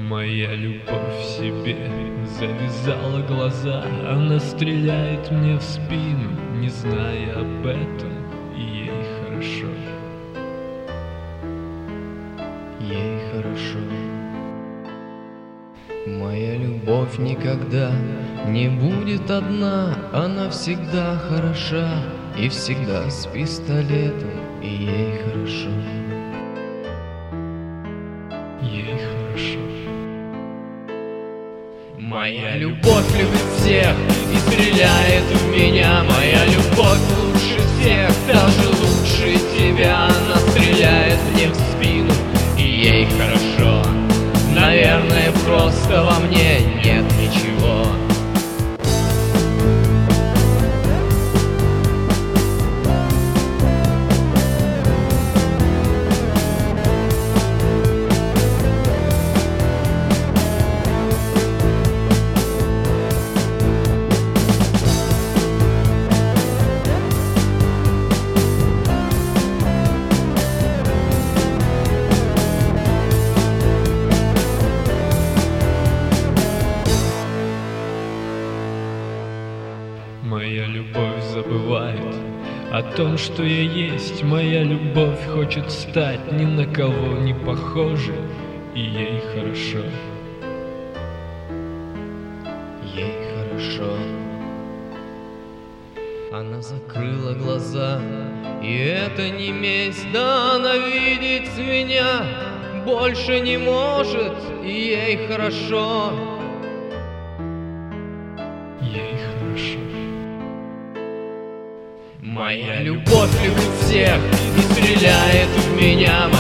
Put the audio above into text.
Моя любовь себе завязала глаза, она стреляет мне в спину, не зная об этом, и ей хорошо. Ей хорошо. Моя любовь никогда не будет одна, она всегда хороша и всегда с пистолетом, и ей хорошо. Ей хорошо. Моя любовь любит всех и стреляет в меня. Моя любовь лучше всех, даже лучше тебя. Она стреляет мне в спину, и ей хорошо. Наверное, просто во мне нет ничего. Моя любовь забывает о том, что я есть. Моя любовь хочет стать ни на кого не похожей, и ей хорошо. Ей хорошо. Она закрыла глаза, и это не месть. Да она видеть меня больше не может, и ей хорошо. Ей хорошо. Моя любовь любит всех и стреляет в меня.